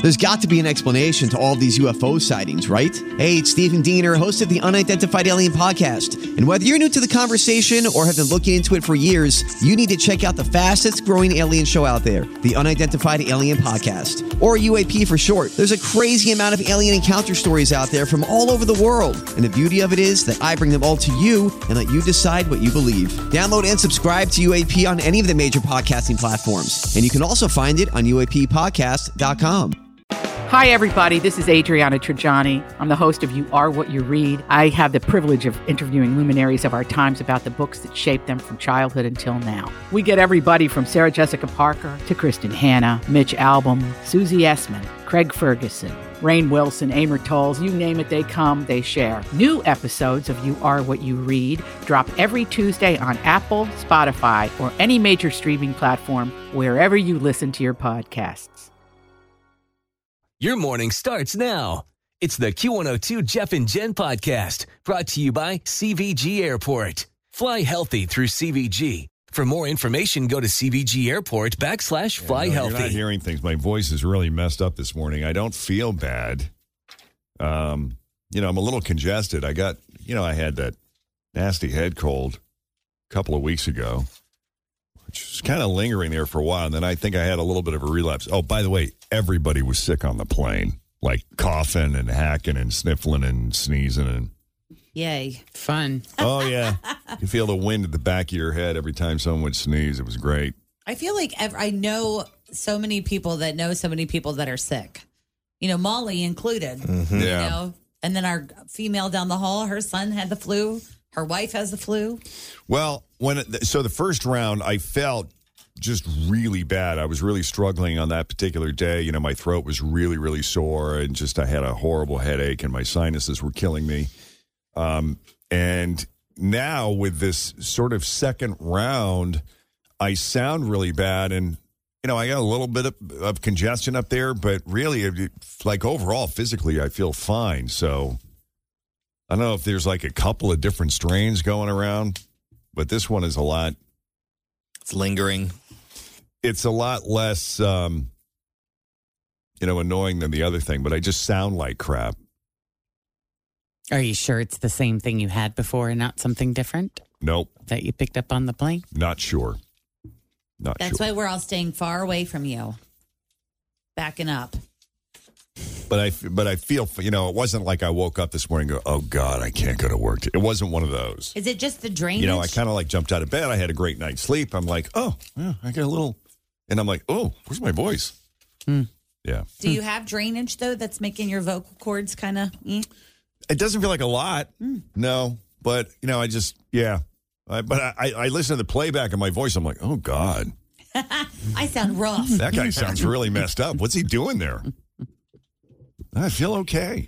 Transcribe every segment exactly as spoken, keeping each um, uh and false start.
There's got to be an explanation to all these U F O sightings, right? Hey, it's Stephen Diener, host of the Unidentified Alien Podcast. And whether you're new to the conversation or have been looking into it for years, you need to check out the fastest growing alien show out there, the Unidentified Alien Podcast, or U A P for short. There's a crazy amount of alien encounter stories out there from all over the world. And the beauty of it is that I bring them all to you and let you decide what you believe. Download and subscribe to U A P on any of the major podcasting platforms. And you can also find it on U A P podcast dot com. Hi, everybody. This is Adriana Trajani. I'm the host of You Are What You Read. I have the privilege of interviewing luminaries of our times about the books that shaped them from childhood until now. We get everybody from Sarah Jessica Parker to Kristen Hanna, Mitch Albom, Susie Essman, Craig Ferguson, Rainn Wilson, Amor Tolls, you name it, they come, they share. New episodes of You Are What You Read drop every Tuesday on Apple, Spotify, or any major streaming platform wherever you listen to your podcasts. Your morning starts now. It's the Q one oh two Jeff and Jen podcast brought to you by C V G Airport. Fly healthy through C V G. For more information, go to C V G Airport backslash fly yeah, no, healthy. You're not hearing things. My voice is really messed up this morning. I don't feel bad. Um, you know, I'm a little congested. I got, you know, I had that nasty head cold a couple of weeks ago, which was kind of lingering there for a while. And then I think I had a little bit of a relapse. Oh, by the way, everybody was sick on the plane, like coughing and hacking and sniffling and sneezing. And yay. Fun. Oh, yeah. You can feel the wind at the back of your head every time someone would sneeze. It was great. I feel like ev- I know so many people that know so many people that are sick. You know, Molly included. Mm-hmm. You Yeah. know, and then our female down the hall, her son had the flu. Her wife has the flu. Well, when it, so the first round, I felt just really bad. I was really struggling on that particular day. You know, my throat was really, really sore, and just I had a horrible headache, and my sinuses were killing me. Um, and now with this sort of second round, I sound really bad, and you know, I got a little bit of, of congestion up there, but really, it, like overall, physically, I feel fine. So I don't know if there's like a couple of different strains going around, but this one is a lot. It's lingering. It's a lot less, um, you know, annoying than the other thing, but I just sound like crap. Are you sure it's the same thing you had before and not something different Nope, that you picked up on the plane? not sure. Not That's sure. why we're all staying far away from you. Backing up. But I, but I feel, you know, it wasn't like I woke up this morning and go, oh, God, I can't go to work. It wasn't one of those. Is it just the drainage? You know, I kind of like jumped out of bed. I had a great night's sleep. I'm like, oh, yeah, I got a little, and I'm like, oh, where's my voice? Hmm. Yeah. Do you have drainage, though, that's making your vocal cords kind of... Eh? It doesn't feel like a lot. Mm. No. But, you know, I just, yeah. I, but I, I listen to the playback of my voice. I'm like, oh, God. I sound rough. That guy sounds really messed up. What's he doing there? I feel okay.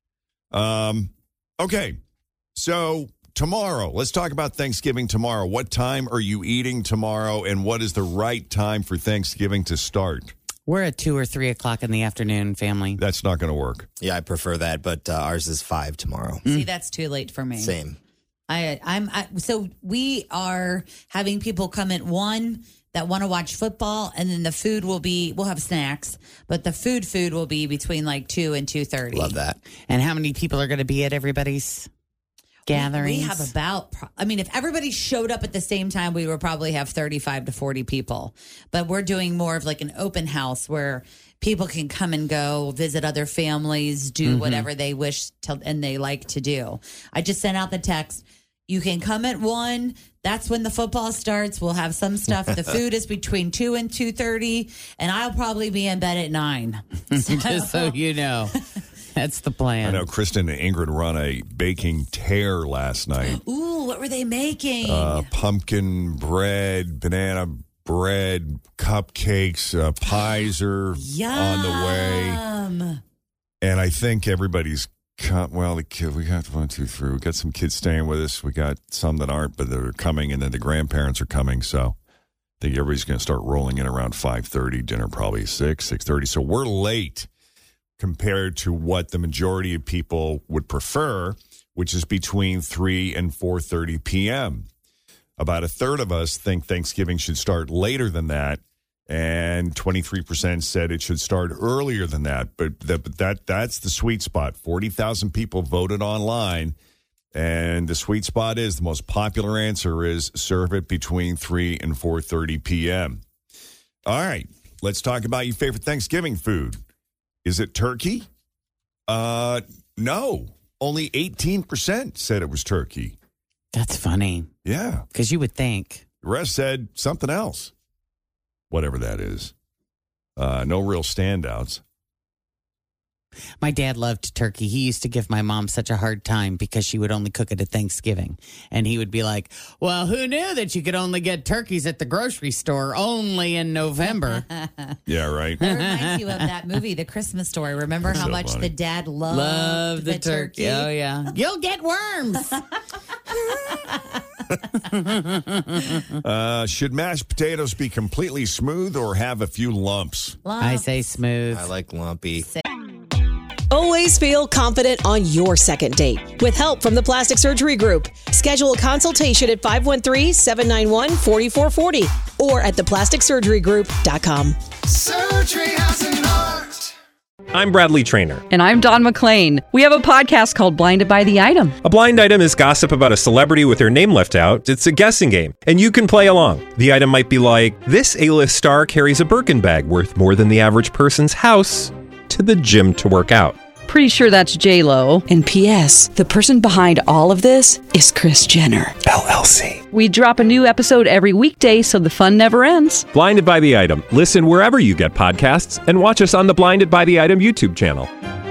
Um, okay. So tomorrow, let's talk about Thanksgiving tomorrow. What time are you eating tomorrow, and what is the right time for Thanksgiving to start? We're at two or three o'clock in the afternoon, family. That's not going to work. Yeah, I prefer that, but uh, ours is five tomorrow. See, that's too late for me. Same. I, I'm I, so we are having people come at one that want to watch football, and then the food will be we'll have snacks, but the food food will be between like two and two thirty. Love that. And how many people are going to be at everybody's gatherings? We have about, I mean, if everybody showed up at the same time, we would probably have thirty-five to forty people. But we're doing more of like an open house where people can come and go, visit other families, do Mm-hmm. whatever they wish to, and they like to do. I just sent out the text. You can come at one. That's when the football starts. We'll have some stuff. The food is between two and two thirty, and I'll probably be in bed at nine. Just so you know. That's the plan. I know Kristen and Ingrid run a baking tear last night. Ooh, what were they making? Uh, pumpkin bread, banana bread, cupcakes, uh, pies are on the way. Yum. And I think everybody's, come, well, the kid, we got one, two, three. We got some kids staying with us. We got some that aren't, but they're coming, and then the grandparents are coming. So I think everybody's going to start rolling in around five thirty. Dinner probably six, six thirty. So we're late compared to what the majority of people would prefer, which is between three and four thirty p.m. About a third of us think Thanksgiving should start later than that, and twenty-three percent said it should start earlier than that. But, the, but that that's the sweet spot. forty thousand people voted online, and the sweet spot is, the most popular answer is serve it between three and four thirty p.m. All right, let's talk about your favorite Thanksgiving food. Is it turkey? Uh, no. Only eighteen percent said it was turkey. That's funny. Yeah. Because you would think. The rest said something else. Whatever that is. Uh, no real standouts. My dad loved turkey. He used to give my mom such a hard time because she would only cook it at Thanksgiving. And he would be like, well, who knew that you could only get turkeys at the grocery store only in November? Yeah, right. That reminds you of that movie, The Christmas Story. Remember how So much funny. the dad loved Love the, the turkey. turkey? Oh, yeah. You'll get worms. Uh, should mashed potatoes be completely smooth or have a few lumps? I say smooth. I like lumpy. Always feel confident on your second date. With help from the Plastic Surgery Group. Schedule a consultation at five one three, seven nine one, four four four zero or at the plastic surgery group dot com. Surgery has an art. I'm Bradley Trainer. And I'm Don McClain. We have a podcast called Blinded by the Item. A blind item is gossip about a celebrity with their name left out. It's a guessing game, and you can play along. The item might be like, this A-list star carries a Birkin bag worth more than the average person's house to the gym to work out. Pretty sure that's J-Lo. And P S the person behind all of this is Kris Jenner, L L C. We drop a new episode every weekday so the fun never ends. Blinded by the Item. Listen wherever you get podcasts and watch us on the Blinded by the Item YouTube channel.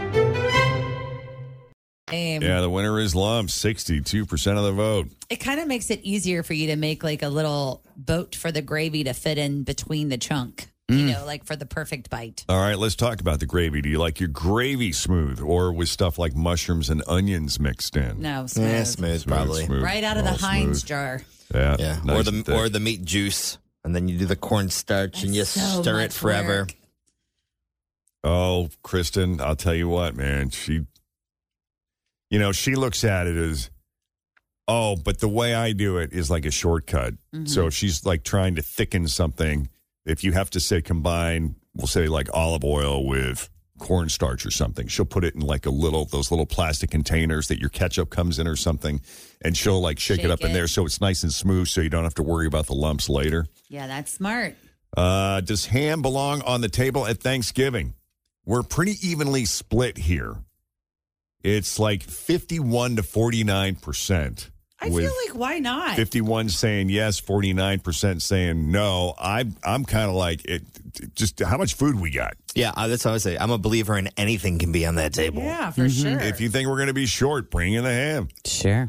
Um, Yeah, the winner is lumps, sixty-two percent of the vote. It kind of makes it easier for you to make like a little boat for the gravy to fit in between the chunk. You know, like for the perfect bite. All right, let's talk about the gravy. Do you like your gravy smooth or with stuff like mushrooms and onions mixed in? No, smooth. Yeah, smooth, probably. smooth. Right out of the All Heinz smooth. jar. Yeah, Yeah, nice or and the thick. or the meat juice, and then you do the cornstarch and you That's so stir much it forever. work. Oh, Kristen, I'll tell you what, man. She, you know, she looks at it as, oh, but the way I do it is like a shortcut. Mm-hmm. So if she's like trying to thicken something, if you have to say combine, we'll say like olive oil with cornstarch or something, she'll put it in like a little, those little plastic containers that your ketchup comes in or something, and she'll like shake, Shake it up in it. there so it's nice and smooth so you don't have to worry about the lumps later. Yeah, that's smart. Uh, does ham belong on the table at Thanksgiving? We're pretty evenly split here. It's like fifty-one to forty-nine percent. I feel like, why not? fifty-one saying yes, forty-nine percent saying no. I, I'm kind of like, it. Just how much food we got? Yeah, uh, that's what I would say. I'm a believer in anything can be on that table. Yeah, for sure. If you think we're going to be short, bring in the ham. Sure.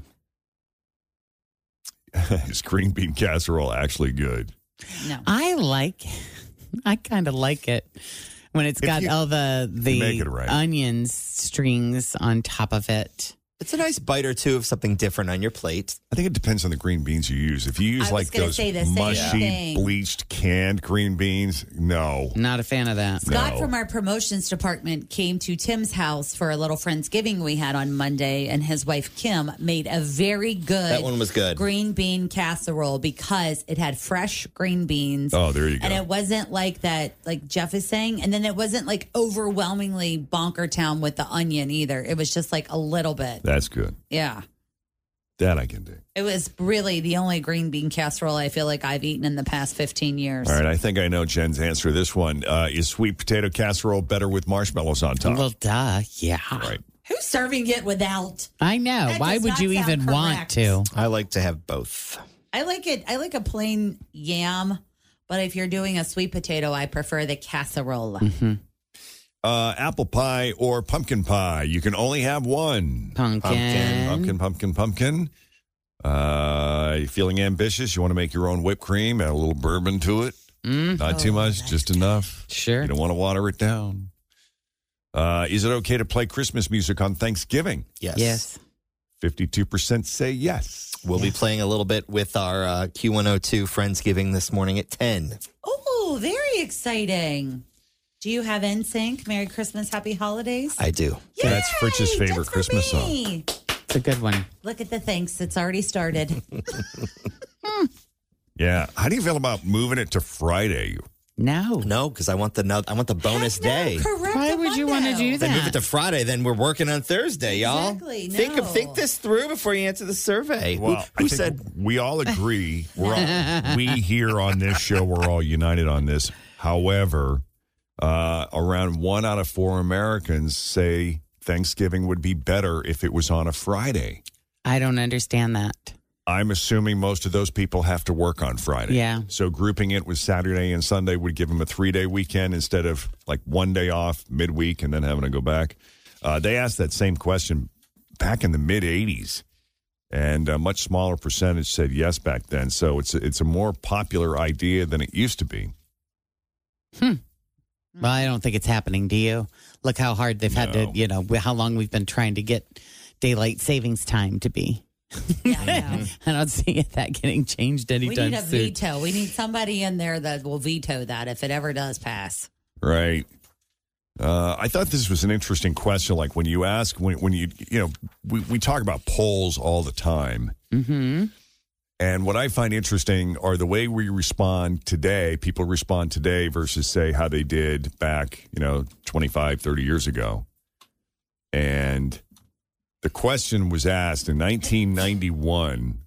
Is green bean casserole actually good? No. I like, I kind of like it when it's If got you- all the, you make the it right. onions strings on top of it. It's a nice bite or two of something different on your plate. I think it depends on the green beans you use. If you use I was like gonna those say the same mushy, thing. bleached, canned green beans, no. Not a fan of that. Scott No. from our promotions department came to Tim's house for a little Friendsgiving we had on Monday, and his wife Kim made a very good That one was good. green bean casserole because it had fresh green beans. Oh, there you go. And it wasn't like that, like Jeff is saying, and then it wasn't like overwhelmingly bonker town with the onion either. It was just like a little bit. That's good. Yeah. That I can do. It was really the only green bean casserole I feel like I've eaten in the past fifteen years. All right, I think I know Jen's answer to this one. Uh, is sweet potato casserole better with marshmallows on top? Well, duh. Yeah. Right. Who's serving it without? I know. That Why does would not you sound even want correct. to? I like to have both. I like it. I like a plain yam, but if you're doing a sweet potato, I prefer the casserole. Mm-hmm. Uh, apple pie or pumpkin pie? You can only have one. Pumpkin. Pumpkin, pumpkin, pumpkin. Uh, you feeling ambitious? You want to make your own whipped cream, add a little bourbon to it? Mm, Not too much, just enough. sure. You don't want to water it down. Uh, is it okay to play Christmas music on Thanksgiving? Yes. Yes. fifty-two percent say yes. We'll be playing a little bit with our uh, Q one oh two Friendsgiving this morning at ten. Oh, very exciting. Do you have N Sync? Merry Christmas, Happy Holidays. I do. Yay, That's Fritz's favorite just for Christmas song. me. It's a good one. Look at the thanks. It's already started. Yeah. How do you feel about moving it to Friday? No. No, because I want the no, I want the bonus No, day. correct. Why would you want to do Then move it that? to Friday. Then we're working on Thursday, y'all. Exactly, Think no. think this through before you answer the survey. Well, who I who think said? we all agree? We're all, we here on this show, we're all united on this. However, uh, around one out of four Americans say Thanksgiving would be better if it was on a Friday. I don't understand that. I'm assuming most of those people have to work on Friday. Yeah. So grouping it with Saturday and Sunday would give them a three-day weekend instead of like one day off midweek and then having to go back. Uh, they asked that same question back in the mid-eighties, and a much smaller percentage said yes back then. So it's a, it's a more popular idea than it used to be. Hmm. Well, I don't think it's happening. Do you? Look how hard they've had No. to, you know, how long we've been trying to get daylight savings time to be. Yeah, I know. I don't see that getting changed We anytime need a soon. veto. We need somebody in there that will veto that if it ever does pass. Right. Uh, I thought this was an interesting question. Like when you ask, when when you, you know, we, we talk about polls all the time. Mm-hmm. And what I find interesting are the way we respond today, people respond today versus, say, how they did back, you know, twenty-five, thirty years ago. And the question was asked in nineteen ninety-one,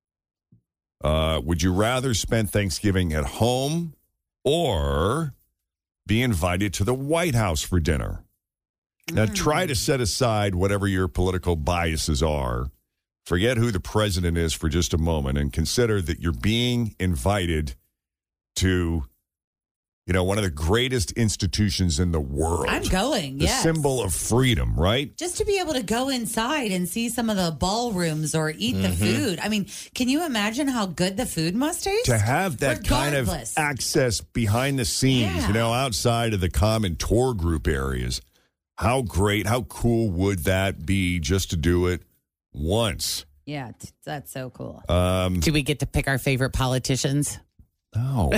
uh, would you rather spend Thanksgiving at home or be invited to the White House for dinner? Now, try to set aside whatever your political biases are. Forget who the president is for just a moment and consider that you're being invited to, you know, one of the greatest institutions in the world. I'm going, The yes. symbol of freedom, right? Just to be able to go inside and see some of the ballrooms or eat the Mhm. food. I mean, can you imagine how good the food must taste? To have that kind of Regardless. access behind the scenes, Yeah. you know, outside of the common tour group areas. How great, how cool would that be just to do it once? Yeah, t- that's so cool. Um, Do we get to pick our favorite politicians? No.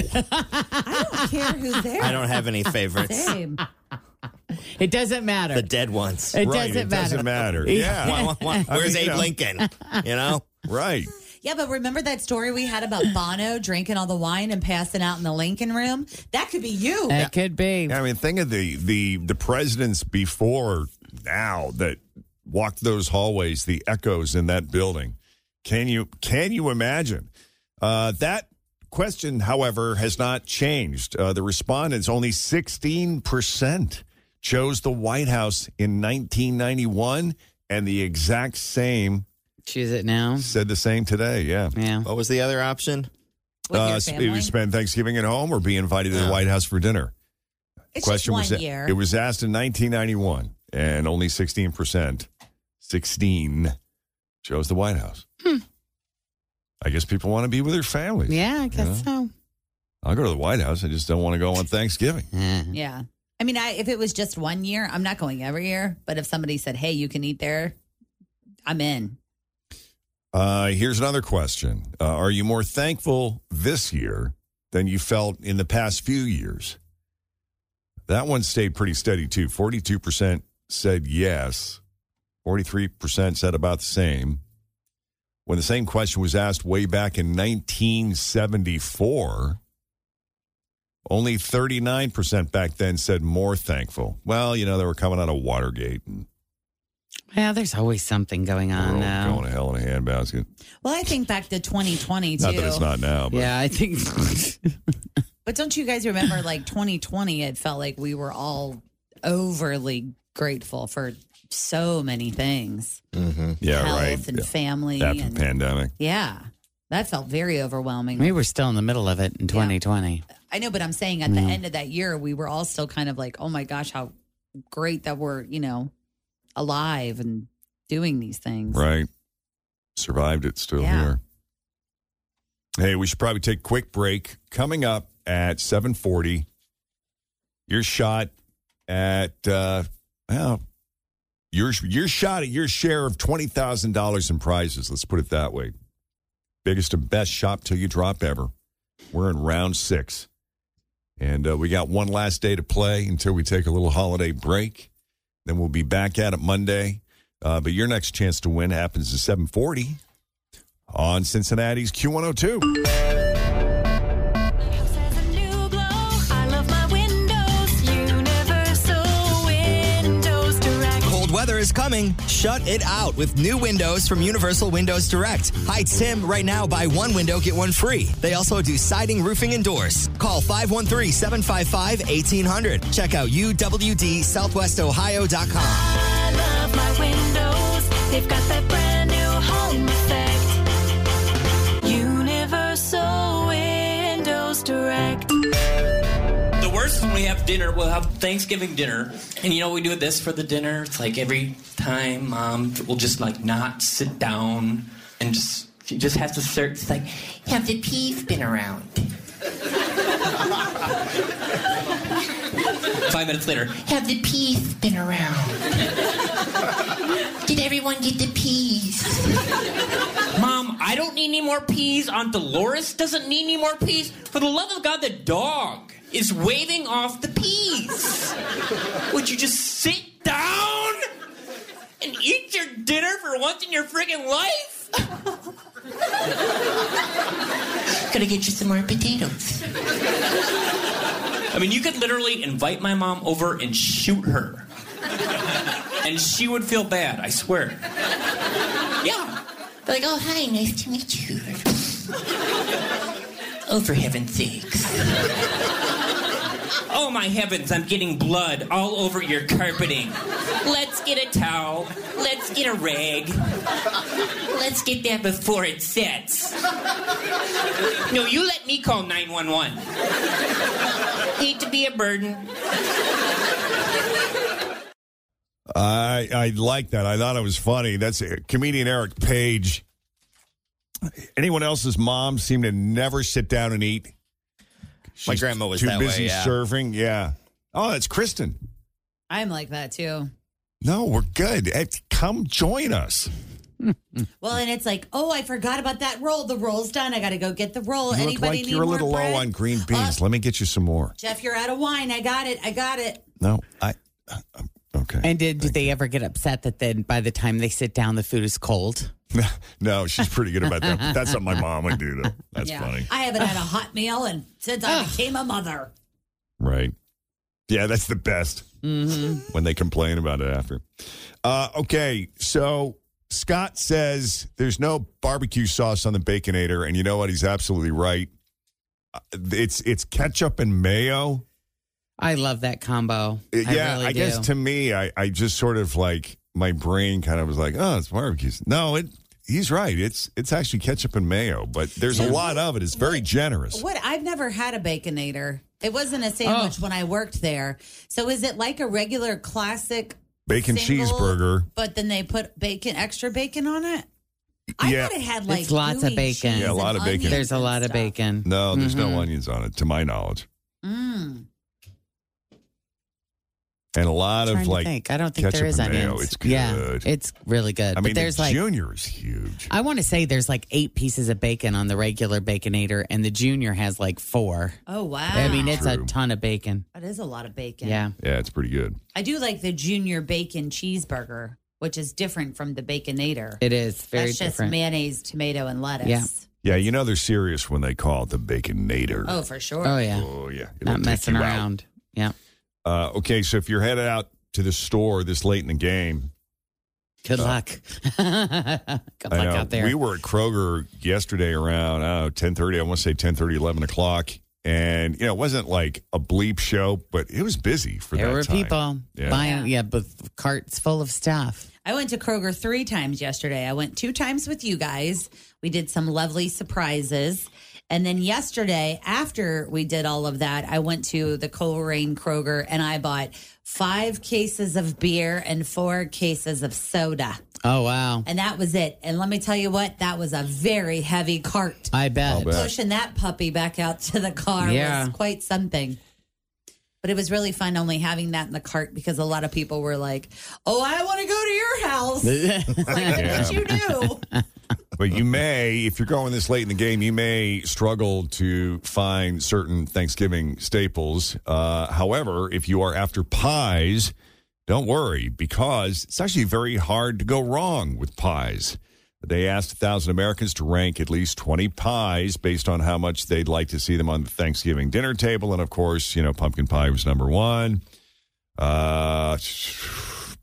I don't care who's there. I don't have any favorites. Same. It doesn't matter. The dead ones. It Right, doesn't it matter. doesn't matter. Yeah. Why- why- why- I Where's mean, you Abe know. Lincoln? You know? Right. Yeah, but remember that story we had about Bono drinking all the wine and passing out in the Lincoln room? That could be you. It could be. I mean, think of the the the presidents before now that walked those hallways, the echoes in that building. Can you can you imagine? Uh, that question, however, has not changed. Uh, the respondents, only sixteen percent chose the White House in nineteen ninety-one, and the exact same Choose it now. said the same today. Yeah. Yeah. What was the other option? With your Uh, family? it was spend Thanksgiving at home or be invited to the Oh. White House for dinner. It's Question just one was year. it was asked in nineteen ninety-one, and only sixteen percent, sixteen, chose the White House. Hmm. I guess people want to be with their families. Yeah, I guess Yeah. so. I'll go to the White House. I just don't want to go on Thanksgiving. Eh. Yeah. I mean, I, if it was just one year, I'm not going every year. But if somebody said, hey, you can eat there, I'm in. Uh, here's another question: uh, Are you more thankful this year than you felt in the past few years? That one stayed pretty steady too. forty-two percent said yes. forty-three percent said about the same. When the same question was asked way back in nineteen seventy-four, only thirty-nine percent back then said more thankful. Well, you know, they were coming out of Watergate and Well, there's always something going we're on all now. going to hell in a handbasket. Well, I think back to twenty twenty too. Not that it's not now, but Yeah, I think. But don't you guys remember, like twenty twenty? It felt like we were all overly grateful for so many things. Mm-hmm. yeah, Health right. and Yeah. family. After and, the pandemic. yeah, that felt very overwhelming. we were still in the middle of it in twenty twenty. I know, but I'm saying at the Mm. end of that year, we were all still kind of like, oh my gosh, how great that we're, you know, alive and doing these things. Right. Survived it, still Yeah. here. Hey, we should probably take a quick break. Coming up at seven forty, your shot at, uh, well, your, your shot at your share of twenty thousand dollars in prizes. Let's put it that way. Biggest and best shop till you drop ever. We're in round six. And uh, we got one last day to play until we take a little holiday break. Then we'll be back at it Monday. Uh, but your next chance to win happens at seven forty on Cincinnati's Q one oh two. I weather is coming. Shut it out with new windows from Universal Windows Direct. Hi, Tim. Right now, buy one window, get one free. They also do siding, roofing, and doors. Call five one three, seven five five, one eight hundred. Check out U W D Southwest Ohio dot com. I love my windows. They've got that brand new home effect. Universal Windows Direct. The worst is when we have dinner. We'll have Thanksgiving dinner. And you know what we do with this for the dinner? It's like every time Mom will just like not sit down and just, she just has to start. It's like, have the peas been around? Five minutes later, have the peas been around? Did everyone get the peas? Mom, I don't need any more peas. Aunt Dolores doesn't need any more peas. For the love of God, the dog is waving off the peas. Would you just sit down and eat your dinner for once in your friggin' life? Gotta get you some more potatoes. I mean, you could literally invite my mom over and shoot her. And she would feel bad, I swear. Yeah. They're like, oh, hi, nice to meet you. Oh, for heaven's sakes. Oh, my heavens, I'm getting blood all over your carpeting. Let's get a towel. Let's get a rag. Let's get that before it sets. No, you let me call nine one one. Hate to be a burden. I I like that. I thought it was funny. That's uh, comedian Eric Page. Anyone else's mom seem to never sit down and eat? She's My grandma was too that busy way, yeah. serving. Yeah. Oh, that's Kristen. I'm like that too. No, we're good. Hey, come join us. Well, and it's like, oh, I forgot about that roll. The roll's done. I got to go get the roll. You Anybody look like need you're a more little bread? low on green beans. Uh, Let me get you some more. Jeff, you're out of wine. I got it. I got it. No, I. Okay. And did, did they ever get upset that then by the time they sit down, the food is cold? No, she's pretty good about that. That's something my mom would do, though. That's Yeah. funny. I haven't had a hot meal and since I became a mother. Right. Yeah, that's the best Mm-hmm. when they complain about it after. Uh, okay, so Scott says there's no barbecue sauce on the Baconator, and you know what? He's absolutely right. Uh, It's it's ketchup and mayo. I love that combo. Uh, I yeah, really I do. guess to me, I, I just sort of like, my brain kind of was like, oh, it's barbecue. No, it. He's right. It's it's actually ketchup and mayo, but there's a lot of it. It's very generous. What? I've never had a Baconator. It wasn't a sandwich when I worked there. So is it like a regular classic Bacon single, cheeseburger. but then they put bacon, extra bacon on it? I Yeah. thought it had like It's lots of gooey bacon. cheese Yeah, a lot and of bacon. onions There's a and lot of stuff. bacon. No, there's no Mhm. onions on it, to my knowledge. Mm. And a lot Trying of to like think. I don't think there ketchup is and mayo. onions. It's good. Yeah, it's really good. I but mean, there's the like junior is huge. I want to say there's like eight pieces of bacon on the regular Baconator, and the junior has like four. Oh, wow. I mean, it's True. a ton of bacon. That is a lot of bacon. Yeah. Yeah, it's pretty good. I do like the junior bacon cheeseburger, which is different from the Baconator. It is very That's just different. mayonnaise, tomato, and lettuce. Yeah. Yeah, you know they're serious when they call it the Baconator. Oh, for sure. Oh, yeah. Oh, yeah. It'll Not take messing you out. around. Yeah. Uh, okay, so if you're headed out to the store this late in the game, Good Uh, luck. Good I luck know out there. we were at Kroger yesterday around, I don't know, ten thirty. I want to say ten thirty, eleven o'clock. And, you know, it wasn't like a bleep show, but it was busy for there that were time. people Yeah. buying, yeah, but carts full of stuff. I went to Kroger three times yesterday. I went two times with you guys. We did some lovely surprises. And then yesterday, after we did all of that, I went to the Coleraine Kroger and I bought five cases of beer and four cases of soda. Oh, wow. And that was it. And let me tell you what, that was a very heavy cart. I bet. I'll bet. Pushing that puppy back out to the car Yeah. was quite something. But it was really fun only having that in the cart because a lot of people were like, oh, I want to go to your house. Like, Yeah. what you do? But you may, if you're going this late in the game, you may struggle to find certain Thanksgiving staples. Uh, however, if you are after pies, don't worry, because it's actually very hard to go wrong with pies. They asked one thousand Americans to rank at least twenty pies based on how much they'd like to see them on the Thanksgiving dinner table. And, of course, you know, pumpkin pie was number one. Uh,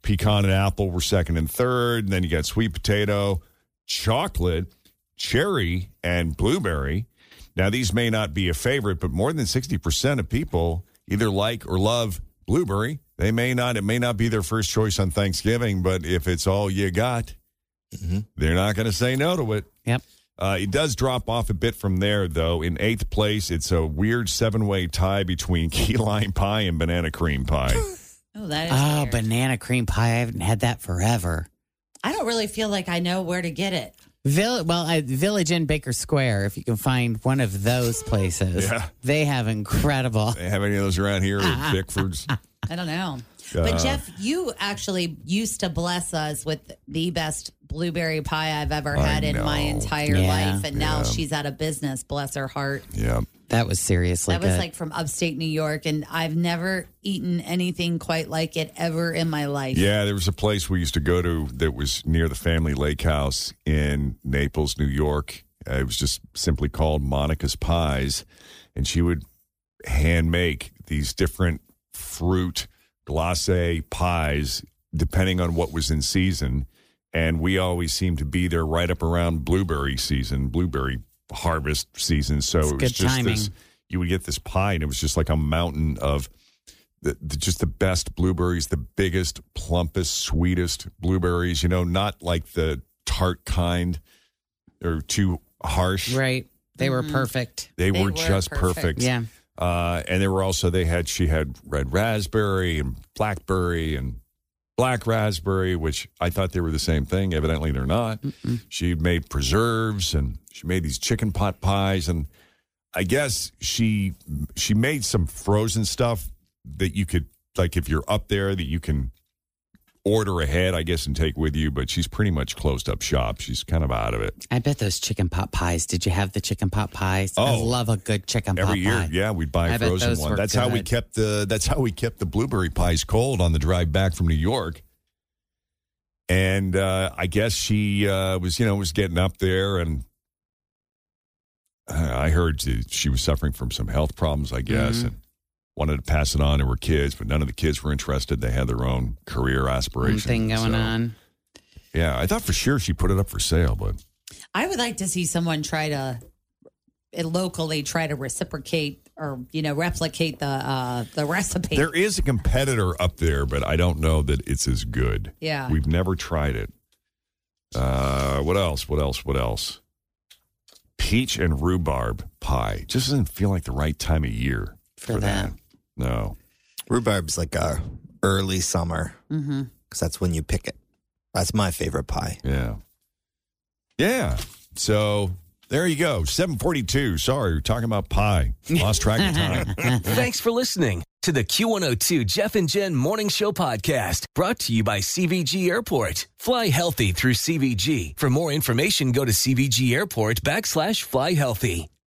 pecan and apple were second and third. And then you got sweet potato, chocolate, cherry, and blueberry. Now, these may not be a favorite, but more than sixty percent of people either like or love blueberry. They may not, it may not be their first choice on Thanksgiving, but if it's all you got, mm-hmm. they're not going to say no to it. Yep. Uh, it does drop off a bit from there, though. In eighth place, it's a weird seven-way tie between key lime pie and banana cream pie. Oh, that is Oh, weird. banana cream pie. I haven't had that forever. I don't really feel like I know where to get it. Vill- well, I, Village Inn Baker Square, if you can find one of those places, Yeah. they have incredible. They have any of those around here at Bickford's? I don't know. Uh, But Jeff, you actually used to bless us with the best blueberry pie I've ever I had in my know. entire Yeah. life. And now Yeah. she's out of business, bless her heart. Yeah. That was seriously That was good. like from upstate New York, and I've never eaten anything quite like it ever in my life. Yeah, there was a place we used to go to that was near the family lake house in Naples, New York. Uh, it was just simply called Monica's Pies. And she would hand make these different fruit glacé pies depending on what was in season. And we always seemed to be there right up around blueberry season, blueberry harvest season. So It's it was good just timing. this, you would get this pie and it was just like a mountain of the, the, just the best blueberries, the biggest, plumpest, sweetest blueberries, you know, not like the tart kind or too harsh. right. They Mm-hmm. were perfect. They, They were were just perfect. perfect. Yeah. Uh, and they were also, they had, she had red raspberry and blackberry and black raspberry, which I thought they were the same thing. Evidently, they're not. Mm-mm. She made preserves and she made these chicken pot pies. And I guess she she made some frozen stuff that you could, like if you're up there, that you can order ahead, I guess, and take with you. But she's pretty much closed up shop. She's kind of out of it. I bet those chicken pot pies. Did you have the chicken pot pies? I Oh. love a good chicken pot Every year, pie. yeah, we'd buy I a bet frozen those one. were That's how we good. kept the. That's how we kept the blueberry pies cold on the drive back from New York. And uh, I guess she uh, was, you know, was getting up there, and uh, I heard that she was suffering from some health problems, I guess, Mhm. and wanted to pass it on to her kids, but none of the kids were interested. They had their own career aspirations. Thing going So, on. Yeah, I thought for sure she put it up for sale, but I would like to see someone try to uh, locally try to reciprocate or you know replicate the uh, the recipe. there is a competitor up there, but I don't know that it's as good. Yeah. We've never tried it. Uh, what else? What else? What else? Peach and rhubarb pie. Just doesn't feel like the right time of year For for, that. that. No. Rhubarb's like a early summer Mm-hmm. because that's when you pick it. That's my favorite pie. Yeah. Yeah. So there you go. seven forty-two. Sorry, we're talking about pie. Lost track of time. Thanks for listening to the Q one oh two Jeff and Jen Morning Show podcast, brought to you by C V G Airport. Fly healthy through C V G. For more information, go to C V G Airport backslash fly healthy.